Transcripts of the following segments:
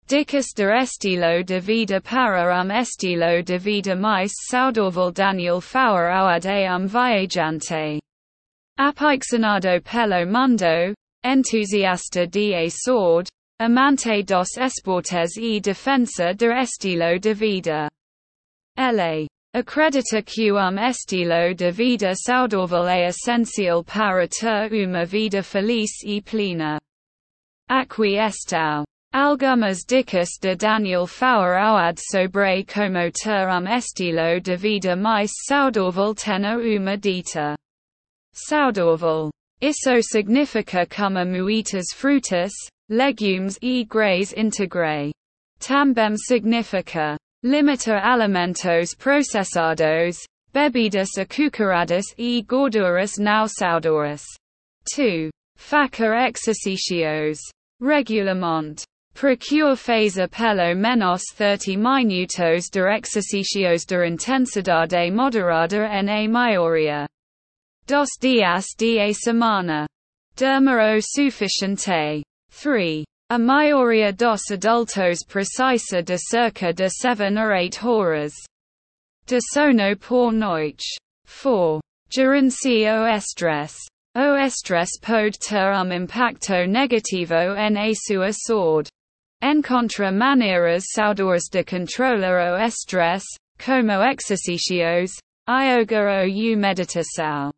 Dicus de estilo de vida para estilo de vida mais saudável Daniel Fauer Auad viajante. Apaixonado pelo mundo, entusiasta de saúde, amante dos esportes e defensa de estilo de vida. Ele acredita que estilo de vida saudável é essencial para ter uma vida feliz e plena. Aqui estão algumas dicas de Daniel Fauer Auad sobre como ter estilo de vida mais saudável. Tenha uma dieta saudável. Isso significa comer muitas frutas, legumes e grãos integrais. Também significa limitar alimentos processados, bebidas açucaradas e gorduras não saudáveis. 2. Fazer exercícios regularmente. Procure fazer pelo menos 30 minutos de exercícios de intensidade moderada na maioria dos dias de semana. Durma o suficiente. 3. A maioria dos adultos precisa de cerca de 7 a 8 horas de sono por noite. 4. Gerencia o estresse. O estresse pode ter impacto negativo na sua saúde. Encontre maneiras saudáveis de controlar o estresse, como exercícios, yoga ou meditação.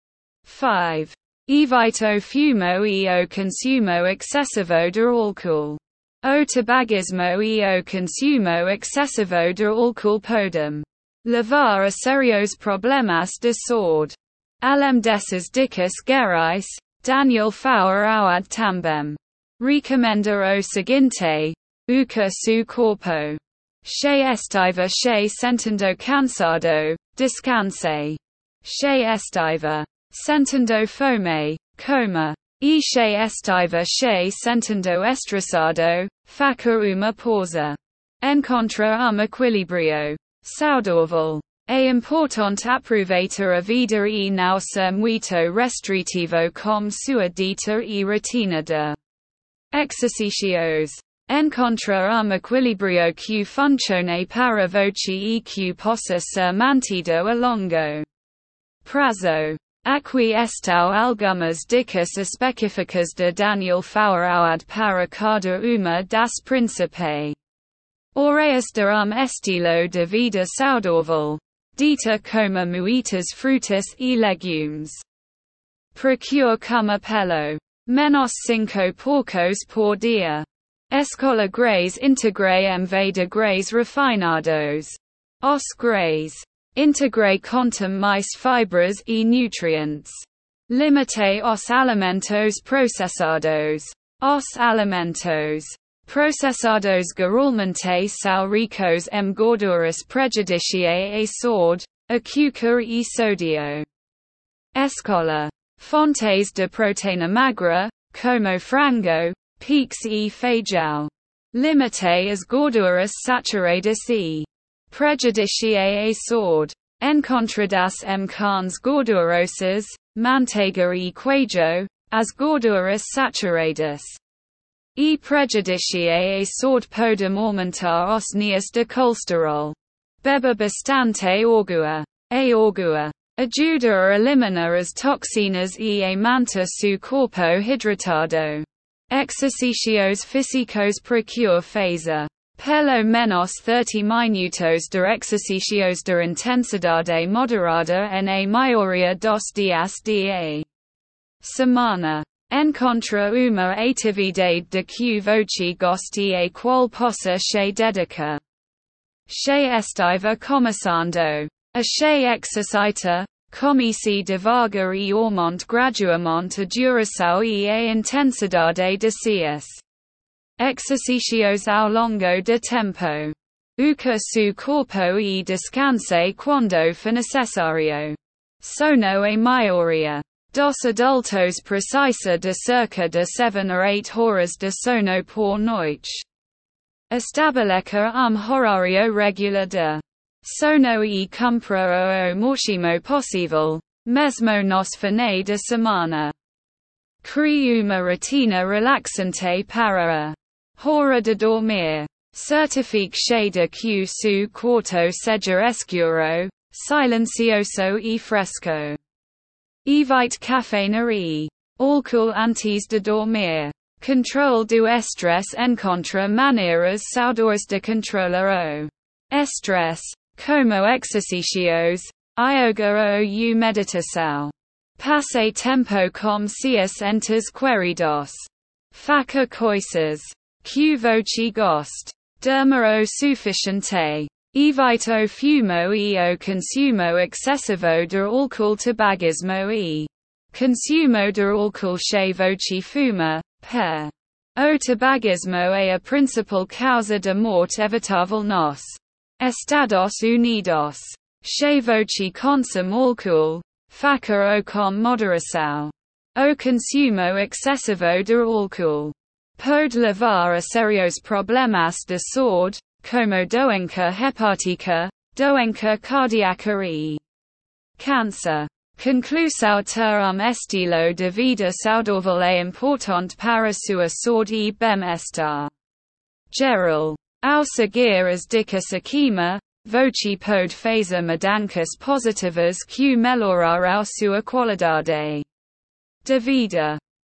5. Evite o fumo e o consumo excessivo de álcool. O tabagismo e o consumo excessivo de álcool podem levar a sérios problemas de saúde. Além dessas dicas gerais, Daniel Fauer Auad também recomenda o seguinte: o que seu corpo estiver sentindo cansado, descanse. Se estiver sentindo fome, coma. E se estiver sentindo estressado, faça uma pausa. Encontre equilíbrio saudável. É importante aproveitar a vida e não ser muito restritivo com sua dieta e rotina de exercícios. Encontre equilíbrio que funcione para você e que possa ser mantido a longo prazo. Aqui estão algumas dicas específicas de Daniel Fauer Auad para cada uma das principais áreas de estilo de vida saudável. Dieta coma muitas frutas e legumes. Procure comer pelo menos 5 porcos por dia. Escolha grãos integrais em vez de grãos refinados. Os grãos integrais contêm mais fibras e nutrientes. Limite os alimentos processados. Os alimentos processados geralmente são ricos em gorduras prejudiciais à saúde, açúcar e sódio. Escolha fontes de proteína magra, como frango, peixe e feijão. Limite as gorduras saturadas e prejudiciais à saúde. Encontradas carnes gordurosas, manteiga e queijo, as gorduras saturadas e prejudiciais à saúde podem aumentar os níveis de colesterol. Beba bastante água. A água ajuda a eliminar as toxinas e a manter seu corpo hidratado. Exercícios físicos. Procure fazer pelo menos 30 minutos de exercícios de intensidade moderada na maioria dos dias de semana. Encontre uma atividade de que você goste e a qual possa se dedicar. Se estiver começando a se exercitar, comece devagar e aumente gradualmente a duração e a intensidade de seus exercícios ao longo de tempo. O que seu corpo e descanse quando for necessário. Sono. A maioria dos adultos precisa de cerca de 7 a 8 horas de sono por noite. Estabeleça horário regular de sono e cumpra o máximo possível, mesmo nos finais de semana. Crie uma rotina relaxante para a Hora de dormir. Certifique de que su quarto seja escuro, silencioso e fresco. Evite cafeína. Álcool antes de dormir. Control do estresse encontra maneiras saudoras de controlar o estresse, como exercícios, yoga ou meditação. Passe tempo com seus entes queridos. Faça coisas que você goste. Durma o suficiente. Evite o fumo e o consumo excessivo de álcool. Tabagismo e consumo de álcool que você fuma, per. O tabagismo é a principal causa de morte evitável nos Estados Unidos. Que você consome álcool, faça-o com moderação. O consumo excessivo de álcool pode levar a serios problemas de saúde, como doença hepática, doença cardíaca e câncer. Conclusão ter estilo de vida saudável é importante para sua saúde e bem-estar geral. Ao seguir as dicas acima, você pode fazer mudanças positivas que melhorar a sua qualidade de vida.